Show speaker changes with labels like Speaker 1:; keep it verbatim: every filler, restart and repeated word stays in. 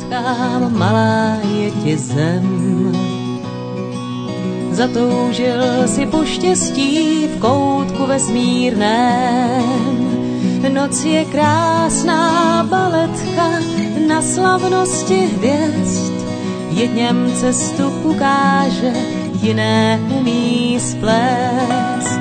Speaker 1: netleskám, malá je ti zem. Zatoužil si po štěstí v koutku vesmírném. Noc je krásná baletka na slavnosti hvězd. Jedněm cestu ukáže, jiné umí splést.